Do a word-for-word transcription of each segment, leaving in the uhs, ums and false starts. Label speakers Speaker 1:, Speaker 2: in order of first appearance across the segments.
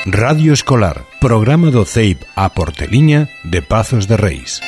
Speaker 1: Radio Escolar, programa do C E I P a Porteliña de Pazos de Reis.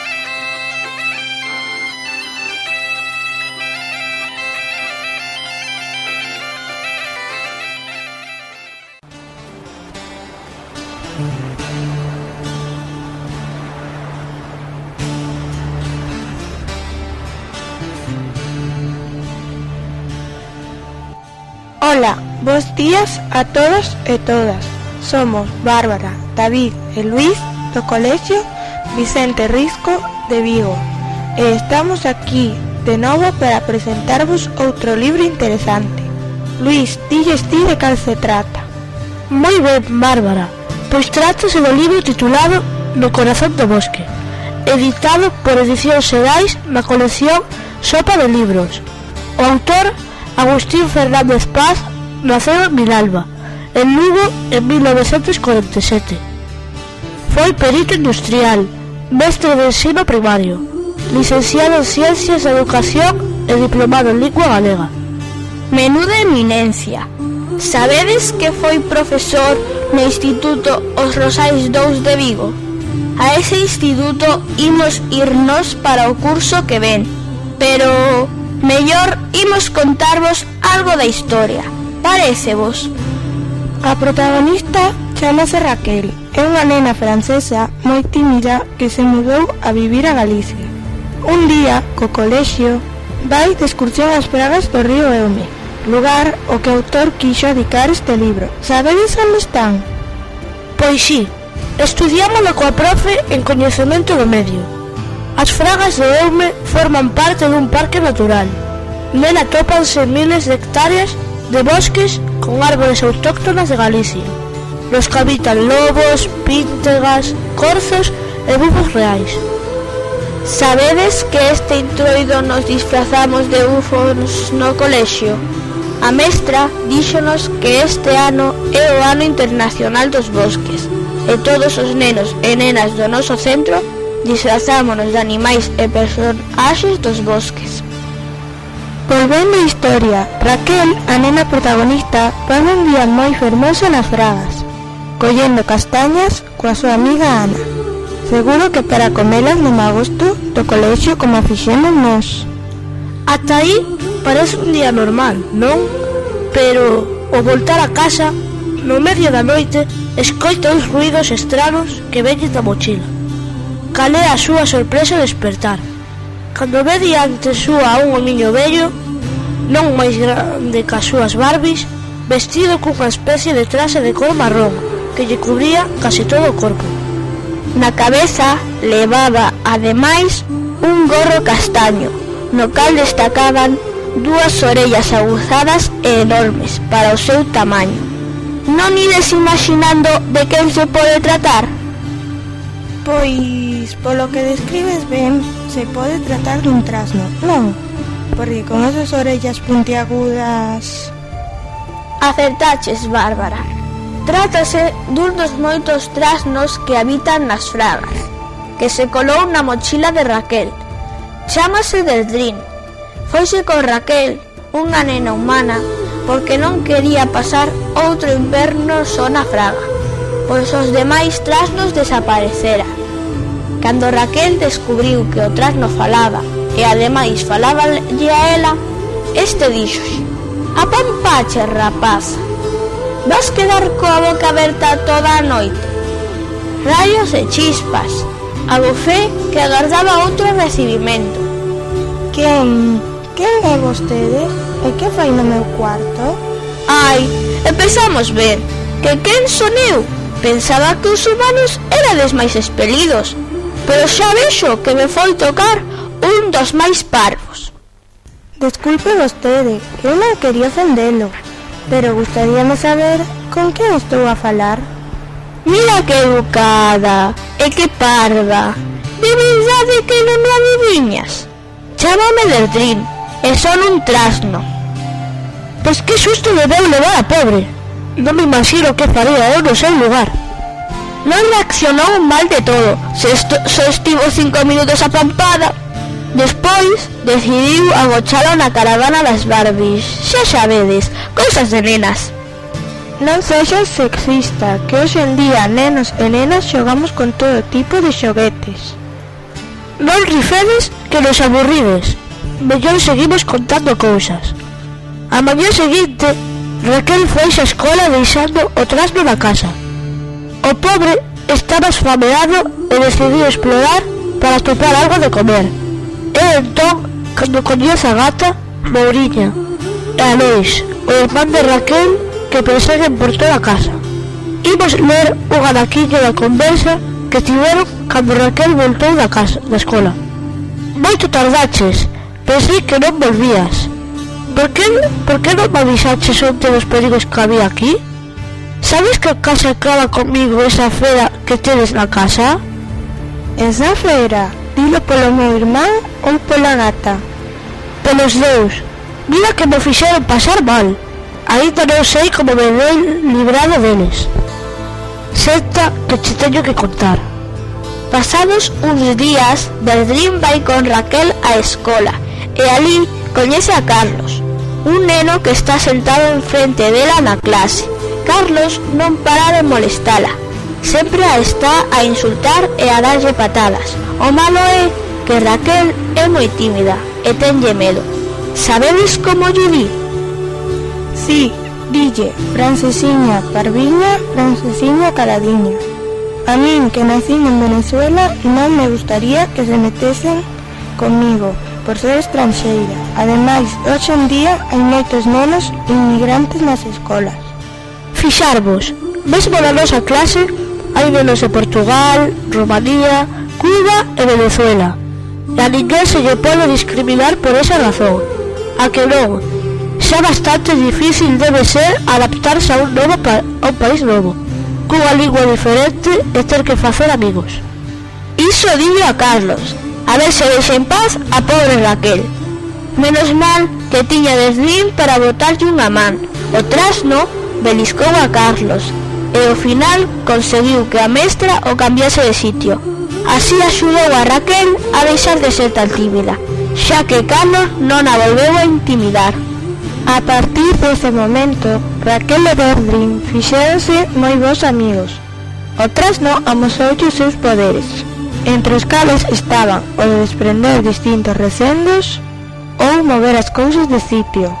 Speaker 2: Hola, bos días a todos e todas. Somos Bárbara, David e Luís do Colexio Vicente Risco de Vigo e estamos aquí de novo para presentarvos outro libro interesante. Luís, dilles ti de cal se trata.
Speaker 3: Moi ben, Bárbara, pois trátase do libro titulado No corazón do bosque, editado por Edicións Xerais na colección Sopa de Libros. O autor, Agustín Fernández Paz, naceu en Vilalba, en Lugo, en mil novecentos corenta e sete. Foi perito industrial, mestre de ensino primario, licenciado en Ciencias de Educación e diplomado en Lingua Galega.
Speaker 4: Menuda eminencia! Sabedes que foi profesor no Instituto Os Rosais dous de Vigo? A ese instituto imos irnos para o curso que ven, pero mellor imos contarvos algo da historia. Parécevos?
Speaker 2: A protagonista chamase Raquel. É unha nena francesa moi tímida que se mudou a vivir a Galicia. Un día, co colexio, vai de excursión ás pragas do río Eume, lugar ao que o autor quixo dedicar este libro. Sabedes onde están?
Speaker 3: Pois sí, estudiámolo coa profe en coñecemento do medio. As fragas de Eume forman parte dun parque natural. Nela atópanse miles de hectáreas de bosques con árbores autóctonas de Galicia, nos que habitan lobos, píntegas, corzos e bufos reais.
Speaker 4: Sabedes que este introido nos disfrazamos de bufos no colexio? A mestra díxonos que este ano é o ano internacional dos bosques e todos os nenos e nenas do noso centro disfrazámonos de animais e personaxes dos bosques.
Speaker 2: Volvendo á historia, Raquel, a nena protagonista, pasa un día moi fermoso nas fragas, collendo castañas coa súa amiga Ana. Seguro que para comelas no magosto do colexio como fixemos nós.
Speaker 3: Ata aí parece un día normal, non? Pero ao voltar a casa, no medio da noite, escoita uns ruidos estranos que veñen da mochila. Cal é a súa sorpresa de despertar, cando ve diante súa un homiño vello, non máis grande que as súas Barbies, vestido cunha especie de traxe de cor marrón que lle cubría case todo o corpo.
Speaker 4: Na cabeza levaba, ademais, un gorro castaño, no cal destacaban dúas orellas aguzadas e enormes para o seu tamaño. Non ides imaginando de quen se pode tratar?
Speaker 2: Pois, polo que describes ben, se pode tratar dun trasno, non? Porque con esas orellas puntiagudas...
Speaker 4: Acertaches, Bárbara. Trátase dun dos moitos trasnos que habitan nas fragas, que se colou na mochila de Raquel. Chámase Deldrín. Foise con Raquel, unha nena humana, porque non quería pasar outro inverno só na fraga, pois os demais trasnos desapareceran. Cando Raquel descubriu que o trasno falaba e ademais faláballe a ela, este díxoxe: "A pampache, rapaza, vas quedar coa boca aberta toda a noite?" Rayos e chispas, abofé que agardaba outro recibimento.
Speaker 2: Quen? Quen é vostede? E que fai no meu cuarto?
Speaker 4: Ai, empezamos ben. Que quen son eu? Pensaba que os humanos erades máis espelidos, pero xa vexo que me foi tocar un dos máis parvos.
Speaker 2: Desculpe vostede, eu non quería ofendelo, pero gustaríame saber con quen estou a falar.
Speaker 4: Mira que educada e que parva. De verdade que non me adiviñas? Chámame Deldrín e son un trasno.
Speaker 3: Pois que susto me deu levar a pobre. Non me imagino que faría eu no seu lugar.
Speaker 4: Non reaccionou mal de todo, se esto, só estivo cinco minutos apampada. Despois decidiu agochalo na caravana das Barbies. Xa sabedes, cousas de nenas.
Speaker 2: Non sexas sexista, que hoxe en día nenos e nenas xogamos con todo tipo de xoguetes.
Speaker 3: Non rifedes que nos aburrides. Mellor seguimos contando cousas. A mañá seguinte, Raquel foi á escola deixando o trasno na casa. O pobre estaba esfameado e decidiu explorar para topar algo de comer. E entón, cando coñece a gata, Mouriña e a Lois, o irmán de Raquel, que perseguen por toda a casa. Imos ler un anaquiño da conversa que tiveron cando Raquel voltou da casa, da escola. Moito tardaches, pensei que non volvías. Por que, por que non me avisaches onte dos perigos que había aquí? Sabes que a casa acaba comigo esa fera que tedes na casa?
Speaker 2: Esa fera, dilo polo meu irmán ou pola gata?
Speaker 3: Pelos dous. Mira que me fixeron pasar mal. Ainda non sei como me dei librado deles. Senta que te teño que contar.
Speaker 4: Pasados uns días, Verdrín vai con Raquel á escola e ali coñece a Carlos, un neno que está sentado enfrente dela na clase. Carlos non para de molestala, sempre a está a insultar e a darlle patadas. O malo é que Raquel é moi tímida e tenlle medo. Sabedes como lle di?
Speaker 2: Sí, dille, Francesiña, Parviña, Francesiña, Caladiña. A min, que nací en Venezuela, non me gustaría que se metesen comigo por ser estranxeira. Ademais, hoxe en día hai moitos nenos inmigrantes nas escolas.
Speaker 3: Fixarvos, mesmo na nosa clase hai nenos de Portugal, Rumanía, Cuba e Venezuela. E a ninguén se lle pode discriminar por esa razón. A que non? Xa bastante difícil debe ser adaptarse a un novo pa a un país novo, cunha lingua diferente e ter que facer amigos.
Speaker 4: Iso dille a Carlos, a ver se deixa en paz a pobre Raquel. Menos mal que tiña Verdrín para botarlle unha man. O trasno beliscou a Carlos e ao final conseguiu que a mestra o cambiase de sitio. Así axudou a Raquel a deixar de ser tan tímida, xa que Carlos non a volveu a intimidar.
Speaker 2: A partir dese momento, Raquel e Verdrín fixéronse moi bons amigos. O trasno amosoulle os seus poderes, entre os cales estaban o de desprender distintos recendos ou mover as cousas de sitio.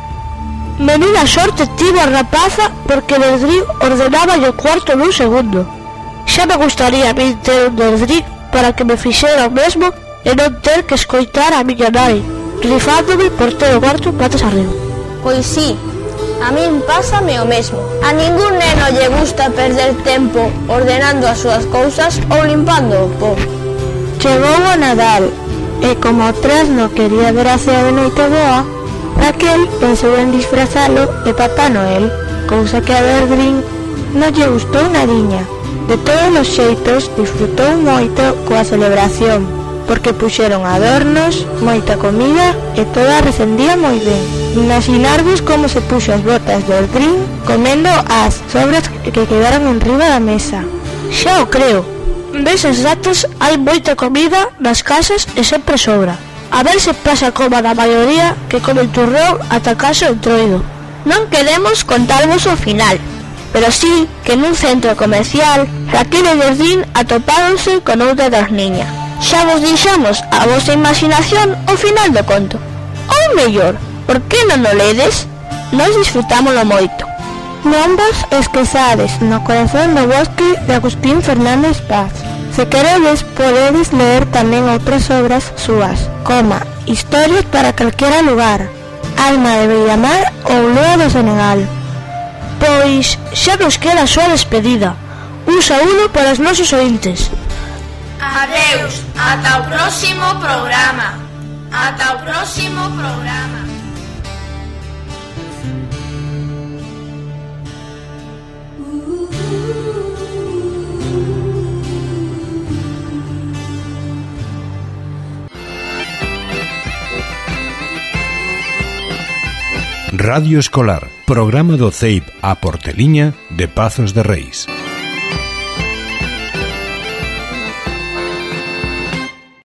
Speaker 3: Menuda sorte tivo a rapaza porque Verdrín ordenaba o cuarto nun segundo. Xa me gustaría a mí ter un Verdrín para que me fixera o mesmo e non ter que escoitar a miña nai rifándome por todo o cuarto patas arriba.
Speaker 4: Pois sí, a min pásame o mesmo. A ningún neno lle gusta perder tempo ordenando as súas cousas ou limpando o pó.
Speaker 2: Chegou o Nadal e como o trasno quería ver a cea de noite boa, Raquel pensou en disfrazalo de Papá Noel, cousa que a Verdrín non lle gustou nadiña. De todos os xeitos disfrutou moito coa celebración, porque puxeron adornos, moita comida e toda recendía moi ben. Imaginarvos como se puxo as botas de Verdrín comendo as sobras que quedaron en riba da mesa.
Speaker 3: Xa o creo. Neses datos hai moita comida nas casas e sempre sobra. A ver se pasa como a da maioría que come el turrón ata caso entroido.
Speaker 4: Non queremos contarvos o final, pero sí que nun centro comercial Raquel e Verdrín atopáronse con outra das niñas. Xa vos deixamos a vosa imaginación o final do conto. Ou mellor, por que non o ledes? Nós disfrutámoslo moito.
Speaker 2: Non vos esquezades No corazón do bosque de Agustín Fernández Paz. Se queredes, podedes ler tamén outras obras súas, como Historias para calquera lugar, Alma de Bellamar ou Lua do Senegal.
Speaker 3: Pois xa nos queda a súa despedida. Un saúdo para os nosos ointes.
Speaker 5: Adeus, ata o próximo programa. Ata o próximo programa.
Speaker 1: Radio Escolar, programa do C E I P A Porteliña de Pazos de Reis.